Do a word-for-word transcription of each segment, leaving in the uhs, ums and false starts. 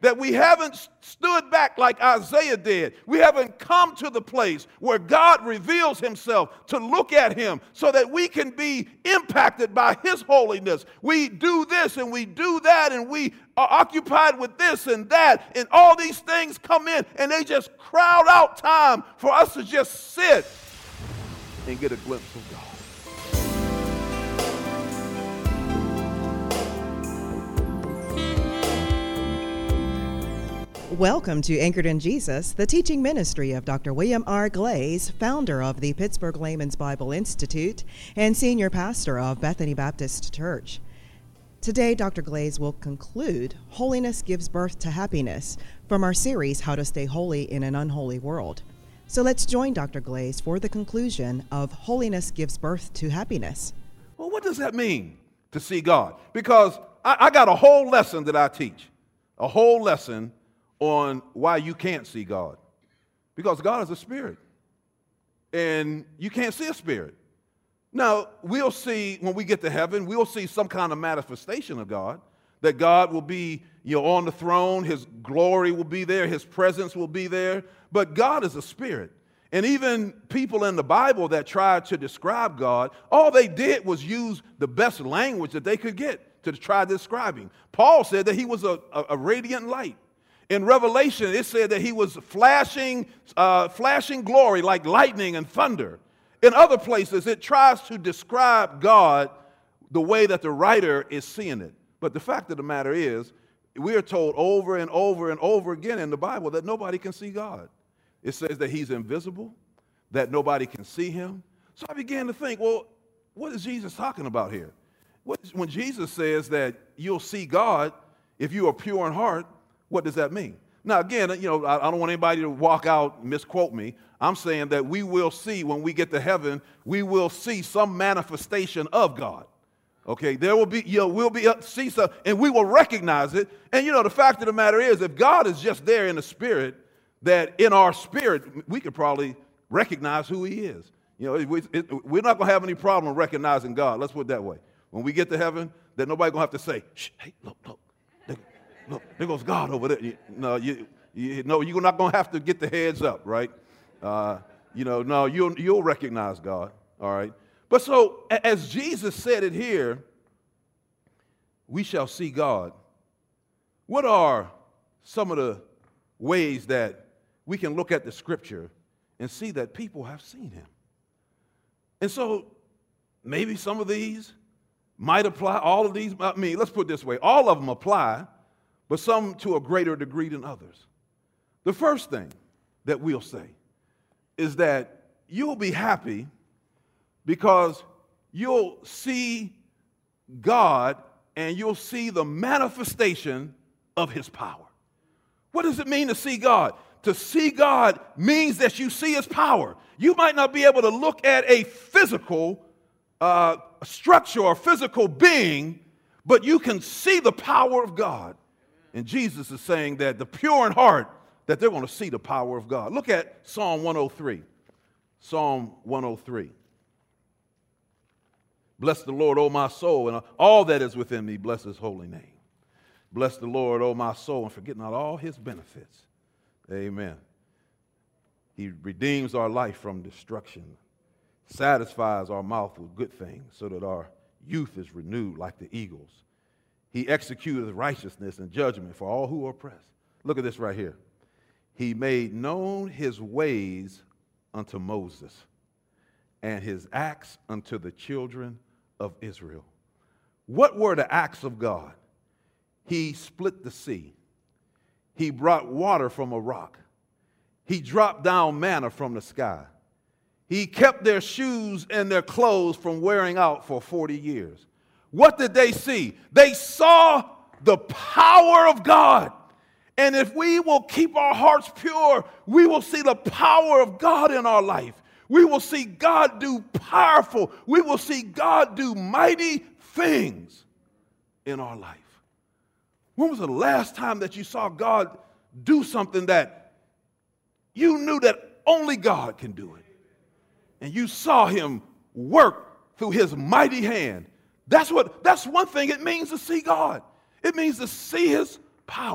that we haven't stood back like Isaiah did. We haven't come to the place where God reveals himself to look at him so that we can be impacted by his holiness. We do this and we do that and we are occupied with this and that, and all these things come in and they just crowd out time for us to just sit and get a glimpse of God. Welcome to Anchored in Jesus, the teaching ministry of Doctor William R. Glaze, founder of the Pittsburgh Layman's Bible Institute and senior pastor of Bethany Baptist Church. Today, Doctor Glaze will conclude Holiness Gives Birth to Happiness from our series, How to Stay Holy in an Unholy World. So let's join Doctor Glaze for the conclusion of Holiness Gives Birth to Happiness. Well, what does that mean to see God? Because I, I got a whole lesson that I teach, a whole lesson on why you can't see God. Because God is a spirit, and you can't see a spirit. Now, we'll see when we get to heaven, we'll see some kind of manifestation of God, that God will be, you know, on the throne, his glory will be there, his presence will be there, but God is a spirit. And even people in the Bible that tried to describe God, all they did was use the best language that they could get to try to describe him. Paul said that he was a, a, a radiant light. In Revelation, it said that he was flashing, uh, flashing glory like lightning and thunder. In other places, it tries to describe God the way that the writer is seeing it. But the fact of the matter is, we are told over and over and over again in the Bible that nobody can see God. It says that he's invisible, that nobody can see him. So I began to think, well, what is Jesus talking about here? What, when Jesus says that you'll see God if you are pure in heart, what does that mean? Now, again, you know, I, I don't want anybody to walk out and misquote me. I'm saying that we will see when we get to heaven, we will see some manifestation of God. Okay, there will be, you know, we'll be see some, and we will recognize it. And you know, the fact of the matter is, if God is just there in the spirit, that in our spirit we could probably recognize who He is. You know, it, it, we're not going to have any problem recognizing God. Let's put it that way. When we get to heaven, that nobody's going to have to say, "Shh, hey, look, look, there, look, there goes God over there." You, no, you, you, no, you're not going to have to get the heads up, right? Uh, you know, no, you'll you'll recognize God. All right. But so, as Jesus said it here, we shall see God. What are some of the ways that we can look at the scripture and see that people have seen him? And so, maybe some of these might apply, all of these, I mean, let's put it this way, all of them apply, but some to a greater degree than others. The first thing that we'll say is that you'll be happy because you'll see God and you'll see the manifestation of his power. What does it mean to see God? To see God means that you see his power. You might not be able to look at a physical uh, structure or physical being, but you can see the power of God. And Jesus is saying that the pure in heart, that they're going to see the power of God. Look at Psalm one oh three. Psalm one oh three. Bless the Lord, O my soul, and all that is within me, bless his holy name. Bless the Lord, O my soul, and forget not all his benefits. Amen. He redeems our life from destruction, satisfies our mouth with good things, so that our youth is renewed like the eagles. He executeth righteousness and judgment for all who are oppressed. Look at this right here. He made known his ways unto Moses, and his acts unto the children of Israel. What were the acts of God? He split the sea. He brought water from a rock. He dropped down manna from the sky. He kept their shoes and their clothes from wearing out for forty years. What did they see? They saw the power of God. And if we will keep our hearts pure, we will see the power of God in our life. We will see God do powerful. We will see God do mighty things in our life. When was the last time that you saw God do something that you knew that only God can do it? And you saw him work through his mighty hand. That's what, that's one thing it means to see God. It means to see his power.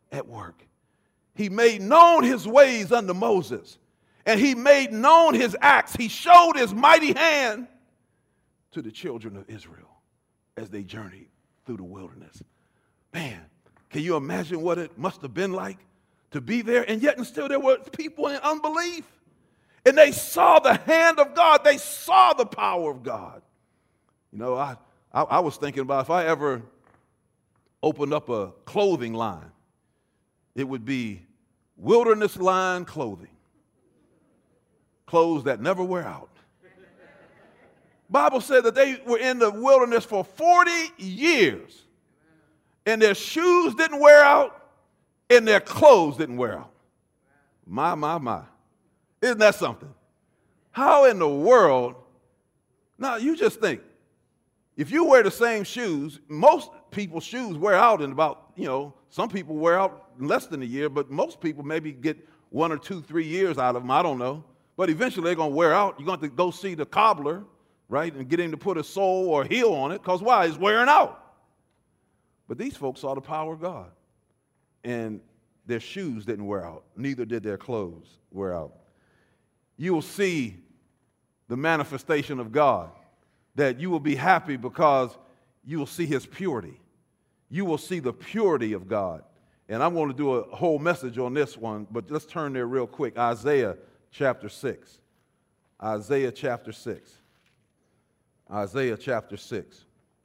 at work. He made known his ways unto Moses, and he made known his acts. He showed his mighty hand to the children of Israel as they journeyed through the wilderness. Man, can you imagine what it must have been like to be there? And yet and still there were people in unbelief. And they saw the hand of God. They saw the power of God. You know, I, I, I was thinking about if I ever opened up a clothing line, it would be Wilderness Line Clothing. Clothes that never wear out. Bible said that they were in the wilderness for forty years. And their shoes didn't wear out, and their clothes didn't wear out. My, my, my. Isn't that something? How in the world? Now, you just think, if you wear the same shoes, most people's shoes wear out in about, you know, some people wear out in less than a year, but most people maybe get one or two, three years out of them. I don't know. But eventually they're going to wear out. You're going to have to go see the cobbler, right, and get him to put a sole or heel on it, because why? It's wearing out. But these folks saw the power of God, and their shoes didn't wear out. Neither did their clothes wear out. You will see the manifestation of God, that you will be happy because you will see his purity. You will see the purity of God. And I'm going to do a whole message on this one, but let's turn there real quick. Isaiah chapter six. Isaiah chapter six. Isaiah chapter six.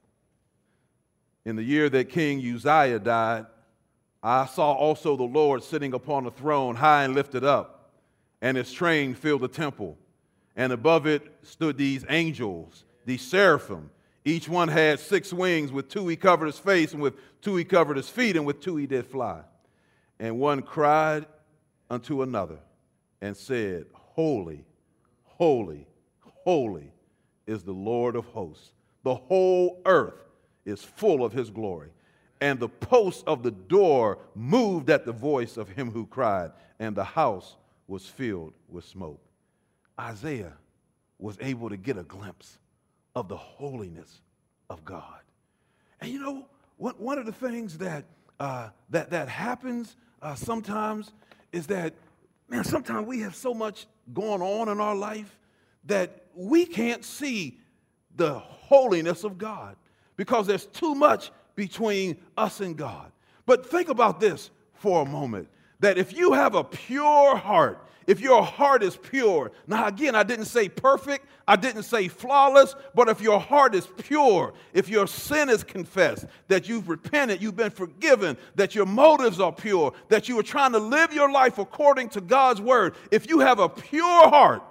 In the year that King Uzziah died, I saw also the Lord sitting upon a throne, high and lifted up, and his train filled the temple. And above it stood these angels, these seraphim. Each one had six wings. With two he covered his face, and with two he covered his feet, and with two he did fly. And one cried unto another and said, Holy, holy, holy is the Lord of hosts. The whole earth is full of his glory. And the posts of the door moved at the voice of him who cried, and the house was filled with smoke. Isaiah was able to get a glimpse of the holiness of God. And you know, one, one of the things that, uh, that, that happens uh, sometimes is that, man, sometimes we have so much going on in our life that we can't see the holiness of God because there's too much between us and God. But think about this for a moment, that if you have a pure heart, if your heart is pure, now again, I didn't say perfect, I didn't say flawless, but if your heart is pure, if your sin is confessed, that you've repented, you've been forgiven, that your motives are pure, that you are trying to live your life according to God's word, if you have a pure heart,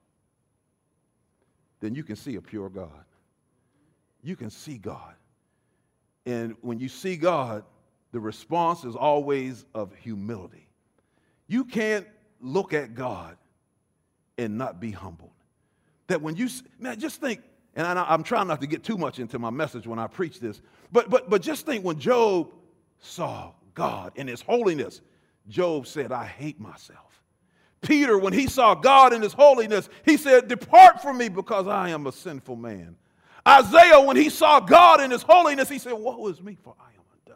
then you can see a pure God. You can see God. And when you see God, the response is always of humility. You can't look at God and not be humbled. That when you, man, just think, and I, I'm trying not to get too much into my message when I preach this, but, but, but just think when Job saw God in his holiness, Job said, I hate myself. Peter, when he saw God in his holiness, he said, depart from me because I am a sinful man. Isaiah, when he saw God in his holiness, he said, woe is me, for I am undone.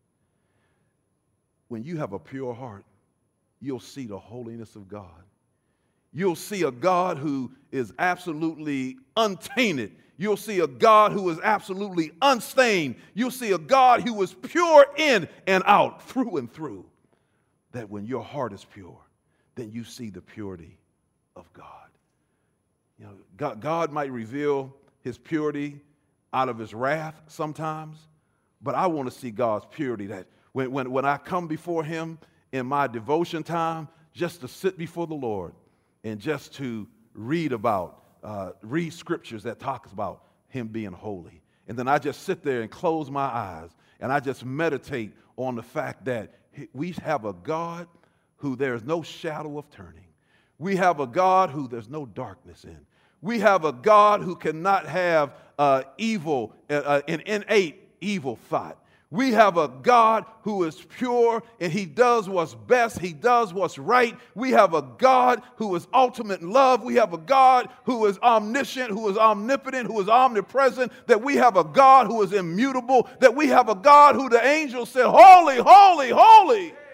When you have a pure heart, you'll see the holiness of God. You'll see a God who is absolutely untainted. You'll see a God who is absolutely unstained. You'll see a God who is pure in and out, through and through. That when your heart is pure, then you see the purity of God. You know, God, God might reveal his purity out of his wrath sometimes, but I want to see God's purity, that when, when, when I come before him in my devotion time, just to sit before the Lord and just to read about, uh, read scriptures that talks about him being holy. And then I just sit there and close my eyes and I just meditate on the fact that we have a God who there is no shadow of turning. We have a God who there's no darkness in. We have a God who cannot have uh, evil, uh, an innate evil thought. We have a God who is pure and he does what's best. He does what's right. We have a God who is ultimate in love. We have a God who is omniscient, who is omnipotent, who is omnipresent. That we have a God who is immutable. That we have a God who the angels said, holy, holy, holy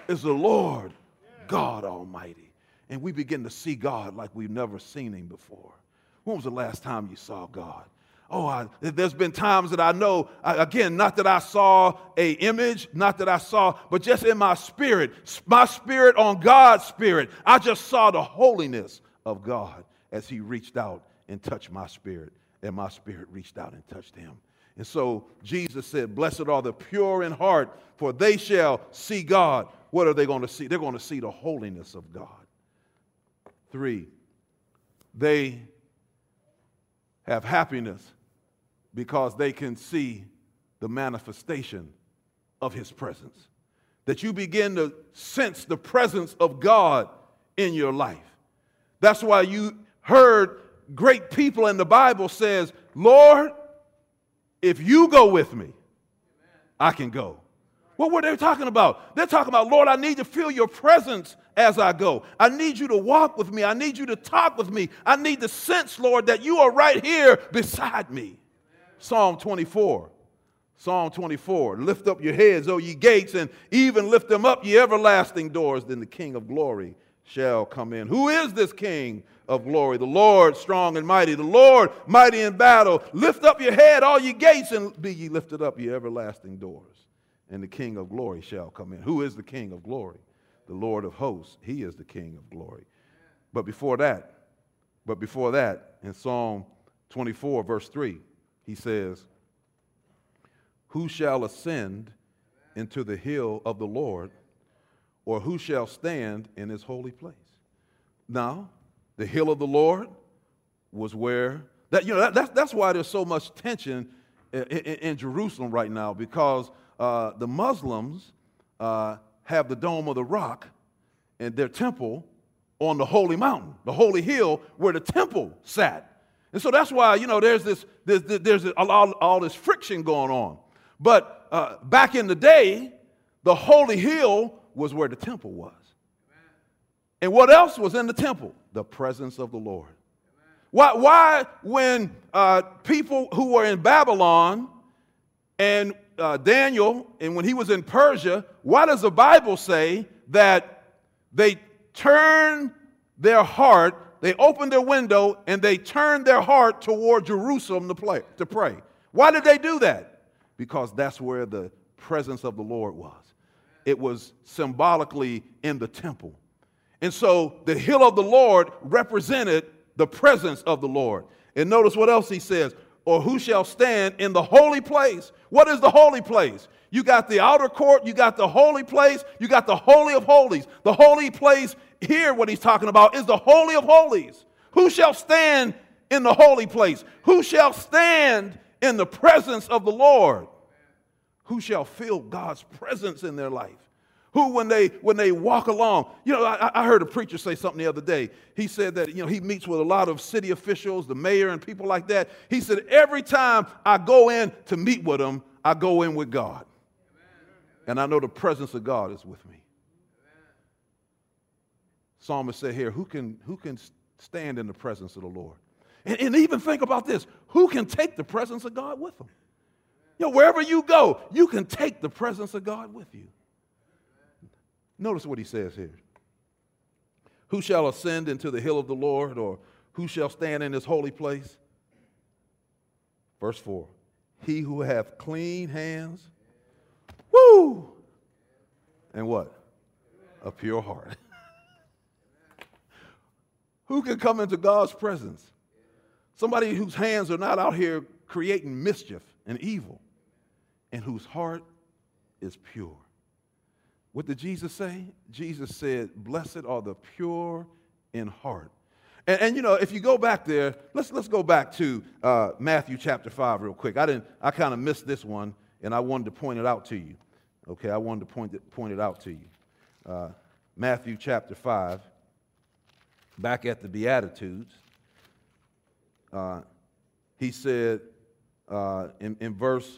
is the Lord God Almighty. And we begin to see God like we've never seen him before. When was the last time you saw God? Oh, I, there's been times that I know, I, again, not that I saw a image, not that I saw, but just in my spirit, my spirit on God's spirit, I just saw the holiness of God as he reached out and touched my spirit, and my spirit reached out and touched him. And so Jesus said, blessed are the pure in heart, for they shall see God. What are they going to see? They're going to see the holiness of God. Three, they have happiness because they can see the manifestation of his presence. That you begin to sense the presence of God in your life. That's why you heard great people in the Bible says, Lord, if you go with me, I can go. What were they talking about? They're talking about, Lord, I need to feel your presence as I go. I need you to walk with me. I need you to talk with me. I need to sense, Lord, that you are right here beside me. Psalm twenty-four. Psalm twenty-four. Lift up your heads, O ye gates, and even lift them up, ye everlasting doors. Then the King of glory shall come in. Who is this King of glory? The Lord strong and mighty. The Lord mighty in battle. Lift up your head, all ye gates, and be ye lifted up, ye everlasting doors. And the King of glory shall come in. Who is the King of glory? The Lord of hosts. He is the King of glory. But before that, but before that, in Psalm twenty-four, verse three, he says, who shall ascend into the hill of the Lord, or who shall stand in his holy place? Now, the hill of the Lord was where, that you know that, that's, that's why there's so much tension in, in, in Jerusalem right now, because uh, the Muslims uh, have the Dome of the Rock and their temple on the holy mountain, the holy hill where the temple sat. And so that's why, you know, there's this, there's, there's all, all this friction going on. But uh, back in the day, the holy hill was where the temple was. And what else was in the temple? The presence of the Lord. Why, why when uh, people who were in Babylon and uh, Daniel, and when he was in Persia, why does the Bible say that they turned their heart, they opened their window, and they turned their heart toward Jerusalem to, play, to pray? Why did they do that? Because that's where the presence of the Lord was. It was symbolically in the temple. And so the hill of the Lord represented the presence of the Lord. And notice what else he says, or who shall stand in the holy place? What is the holy place? You got the outer court, you got the holy place, you got the holy of holies. The holy place here, what he's talking about, is the holy of holies. Who shall stand in the holy place? Who shall stand in the presence of the Lord? Who shall feel God's presence in their life? Who, when they when they walk along, you know, I, I heard a preacher say something the other day. He said that, you know, he meets with a lot of city officials, the mayor and people like that. He said, every time I go in to meet with them, I go in with God. And I know the presence of God is with me. Psalmist said here, who can, who can stand in the presence of the Lord? And, and even think about this. Who can take the presence of God with them? You know, wherever you go, you can take the presence of God with you. Notice what he says here. Who shall ascend into the hill of the Lord, or who shall stand in his holy place? Verse four. He who hath clean hands, woo, and what? A pure heart. Who can come into God's presence? Somebody whose hands are not out here creating mischief and evil, and whose heart is pure. What did Jesus say? Jesus said, blessed are the pure in heart. And, and you know, if you go back there, let's let's go back to uh, Matthew chapter five real quick. I didn't. I kind of missed this one, and I wanted to point it out to you. Okay, I wanted to point it point it out to you. Uh, Matthew chapter five, back at the Beatitudes, uh, he said uh, in, in verse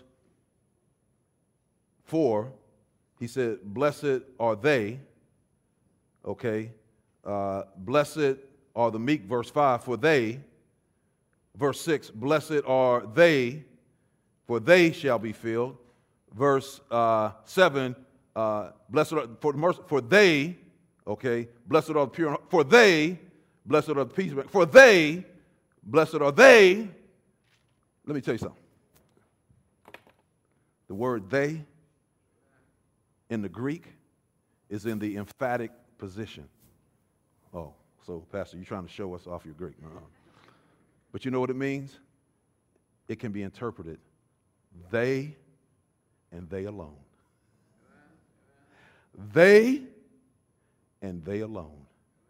four. He said, blessed are they, okay, uh, blessed are the meek, verse five, for they, verse six, blessed are they, for they shall be filled, verse uh, seven, uh, blessed are, for, mercy, for they, okay, blessed are the pure, for they, blessed are the peacemakers, for they, blessed are they. Let me tell you something. The word they in the Greek is in the emphatic position. Oh, so Pastor, you're trying to show us off your Greek. Uh-huh. But you know what it means? It can be interpreted they and they alone. They and they alone.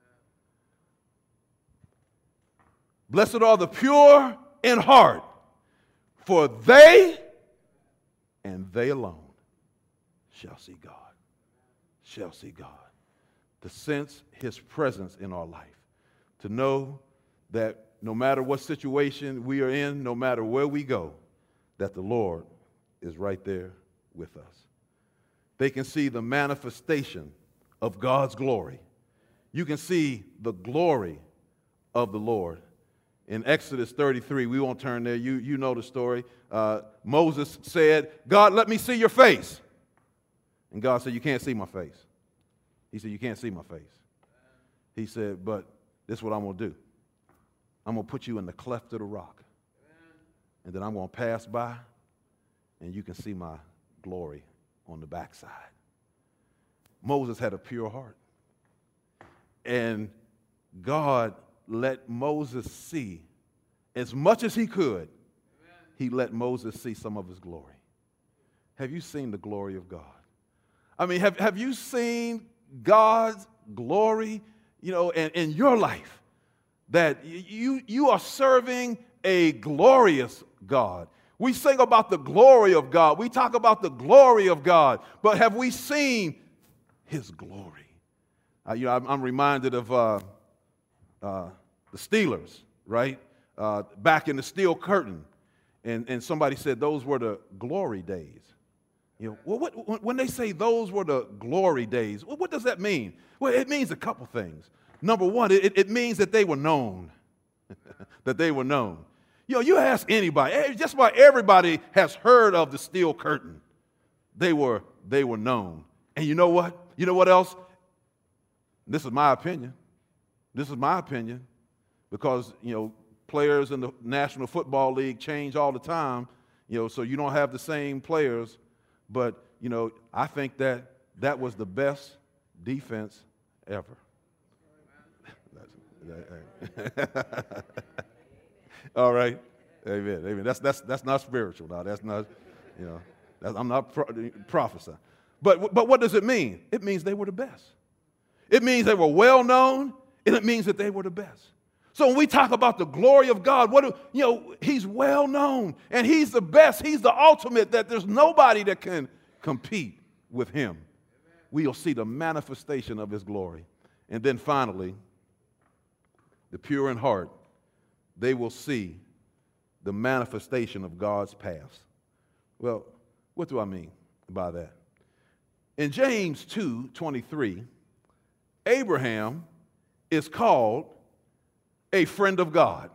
Blessed are the pure in heart, for they and they alone shall see God. Shall see God. To sense his presence in our life. To know that no matter what situation we are in, no matter where we go, that the Lord is right there with us. They can see the manifestation of God's glory. You can see the glory of the Lord. In Exodus thirty-three, we won't turn there. You, you know the story. Uh, Moses said, God, let me see your face. And God said, you can't see my face. He said, you can't see my face. He said, but this is what I'm going to do. I'm going to put you in the cleft of the rock. And then I'm going to pass by, and you can see my glory on the backside. Moses had a pure heart. And God let Moses see, as much as he could, he let Moses see some of his glory. Have you seen the glory of God? I mean, have, have you seen God's glory, you know, in, in your life? That you, you are serving a glorious God. We sing about the glory of God. We talk about the glory of God. But have we seen his glory? Uh, you know, I'm, I'm reminded of uh, uh, the Steelers, right? Uh, back in the Steel Curtain. And, and somebody said those were the glory days. You know, well, what, when they say those were the glory days, well, what does that mean? Well, it means a couple things. Number one, it, it means that they were known. That they were known. You know, you ask anybody, just about everybody has heard of the Steel Curtain. They were, they were known. And you know what? You know what else? This is my opinion. This is my opinion. Because, you know, players in the National Football League change all the time. You know, so you don't have the same players. But, you know, I think that that was the best defense ever. All right. Amen. Amen. That's, that's, that's not spiritual now. That's not, you know, that's, I'm not pro- prophesying. But, but what does it mean? It means they were the best. It means they were well known, and it means that they were the best. So when we talk about the glory of God, what do, you know, he's well known, and he's the best. He's the ultimate, that there's nobody that can compete with him. We'll see the manifestation of his glory. And then finally, the pure in heart, they will see the manifestation of God's paths. Well, what do I mean by that? In James two twenty-three, Abraham is called a friend of God.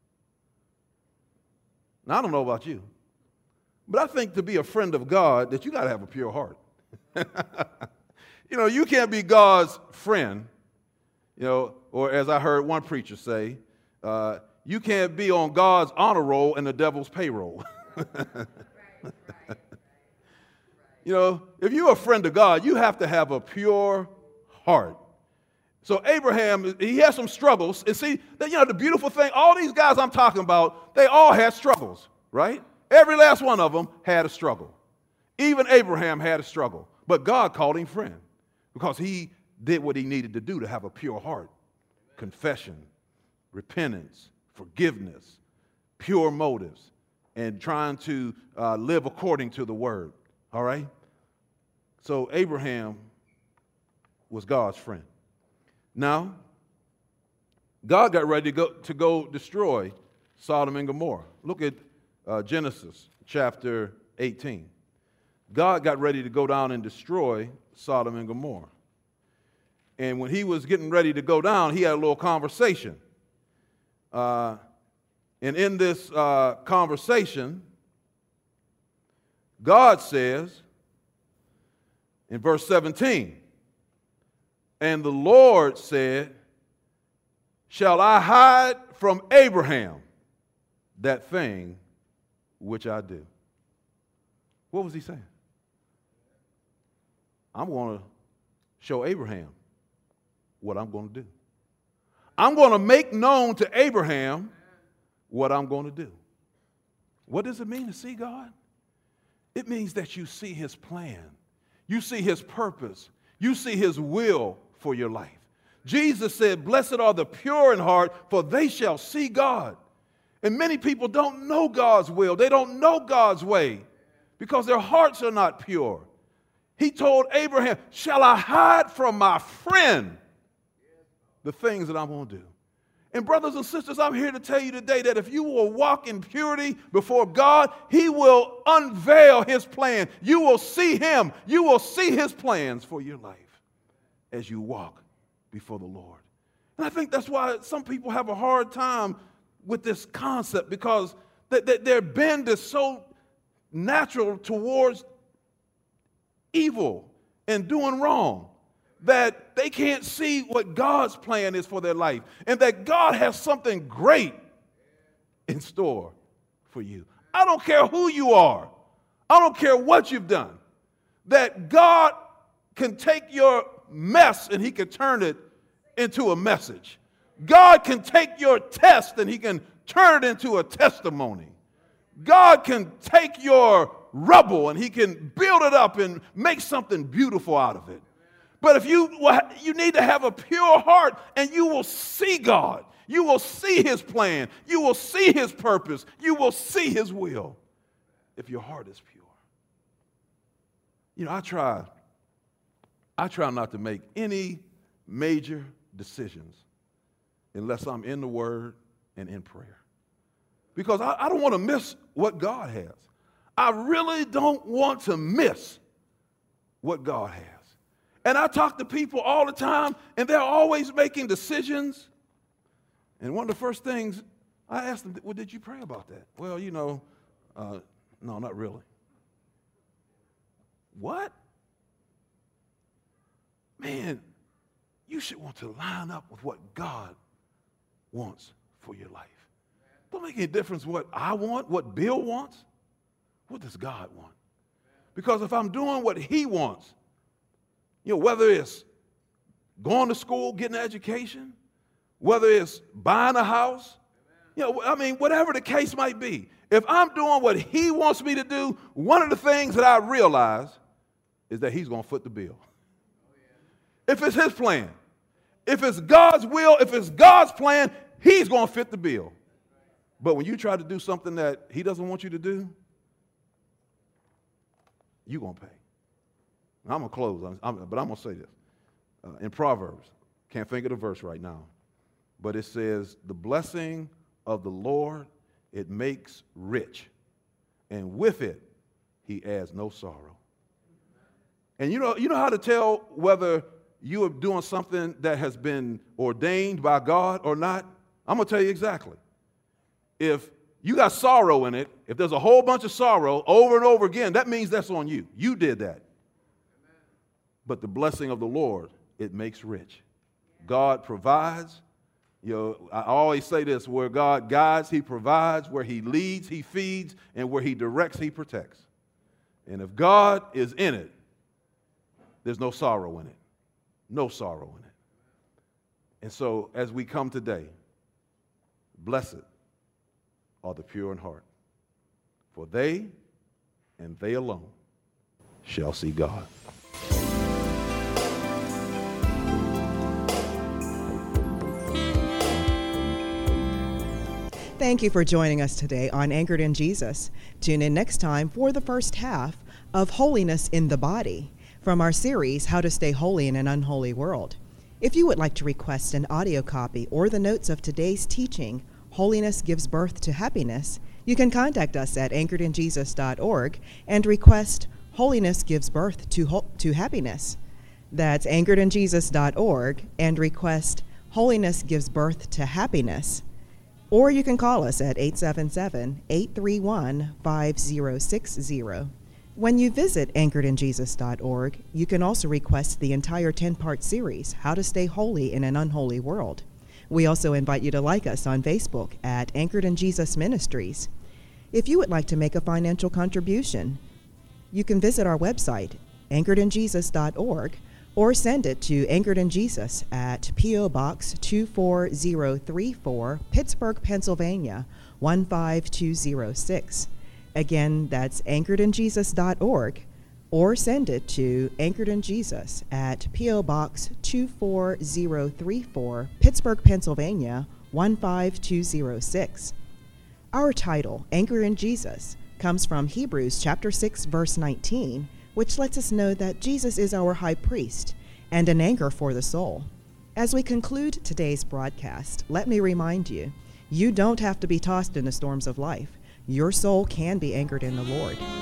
Now, I don't know about you, but I think to be a friend of God that you got to have a pure heart. You know, you can't be God's friend, you know, or as I heard one preacher say, uh, you can't be on God's honor roll and the devil's payroll. Right, right, right, you know, if you're a friend of God, you have to have a pure heart. So Abraham, he has some struggles. And see, you know, the beautiful thing, all these guys I'm talking about, they all had struggles, right? Every last one of them had a struggle. Even Abraham had a struggle. But God called him friend because he did what he needed to do to have a pure heart. Confession, repentance, forgiveness, pure motives, and trying to uh, live according to the word. All right? So Abraham was God's friend. Now, God got ready to go, to go destroy Sodom and Gomorrah. Look at uh, Genesis chapter eighteen. God got ready to go down and destroy Sodom and Gomorrah. And when he was getting ready to go down, he had a little conversation. Uh, and in this uh, conversation, God says In verse seventeen, and the Lord said, shall I hide from Abraham that thing which I do? What was he saying? I'm going to show Abraham what I'm going to do. I'm going to make known to Abraham what I'm going to do. What does it mean to see God? It means that you see his plan. You see his purpose. You see his will for your life. Jesus said, blessed are the pure in heart, for they shall see God. And many people don't know God's will. They don't know God's way because their hearts are not pure. He told Abraham, shall I hide from my friend the things that I'm going to do? And brothers and sisters, I'm here to tell you today that if you will walk in purity before God, he will unveil his plan. You will see him. You will see his plans for your life as you walk before the Lord. And I think that's why some people have a hard time with this concept, because th- th- their bend is so natural towards evil and doing wrong that they can't see what God's plan is for their life, and that God has something great in store for you. I don't care who you are. I don't care what you've done. That God can take your mess and he can turn it into a message. God can take your test and he can turn it into a testimony. God can take your rubble and he can build it up and make something beautiful out of it. But if you, you need to have a pure heart, and you will see God. You will see his plan. You will see his purpose. You will see his will if your heart is pure. You know, I try, I try not to make any major decisions unless I'm in the Word and in prayer. Because I, I don't want to miss what God has. I really don't want to miss what God has. And I talk to people all the time, and they're always making decisions. And one of the first things I asked them, well, did you pray about that? Well, you know, uh, no, not really. What? Man, you should want to line up with what God wants for your life. Don't make any difference what I want, what Bill wants. What does God want? Because if I'm doing what he wants, you know, whether it's going to school, getting an education, whether it's buying a house, you know, I mean, whatever the case might be, if I'm doing what he wants me to do, one of the things that I realize is that he's going to foot the bill. If it's his plan, if it's God's will, if it's God's plan, he's going to fit the bill. But when you try to do something that he doesn't want you to do, you're going to pay. I'm going to close, I'm, I'm, but I'm going to say this. Uh, in Proverbs, can't think of the verse right now, but it says, the blessing of the Lord, it makes rich, and with it, he adds no sorrow. And you know, you know how to tell whether you are doing something that has been ordained by God or not? I'm going to tell you exactly. If you got sorrow in it, if there's a whole bunch of sorrow over and over again, that means that's on you. You did that. But the blessing of the Lord, it makes rich. God provides. You know, I always say this, where God guides, he provides. Where he leads, he feeds. And where he directs, he protects. And if God is in it, there's no sorrow in it. No sorrow in it. And so as we come today, blessed are the pure in heart, for they and they alone shall see God. Thank you for joining us today on Anchored in Jesus. Tune in next time for the first half of Holiness in the Body from our series, How to Stay Holy in an Unholy World. If you would like to request an audio copy or the notes of today's teaching, Holiness Gives Birth to Happiness, you can contact us at anchored in jesus dot org and request Holiness Gives Birth to, ho- to Happiness. That's anchored in jesus dot org and request Holiness Gives Birth to Happiness. Or you can call us at eight seven seven, eight three one, five zero six zero. When you visit anchored in jesus dot org, you can also request the entire ten-part series, How to Stay Holy in an Unholy World. We also invite you to like us on Facebook at Anchored in Jesus Ministries. If you would like to make a financial contribution, you can visit our website, anchored in jesus dot org, or send it to Anchored in Jesus at P O. Box two four zero three four, Pittsburgh, Pennsylvania, one five two zero six. Again, that's anchored in jesus dot org, or send it to Anchored in Jesus at P O. Box two four zero three four, Pittsburgh, Pennsylvania, one five two zero six. Our title, Anchored in Jesus, comes from Hebrews chapter six, verse nineteen, which lets us know that Jesus is our high priest and an anchor for the soul. As we conclude today's broadcast, let me remind you, you don't have to be tossed in the storms of life. Your soul can be anchored in the Lord.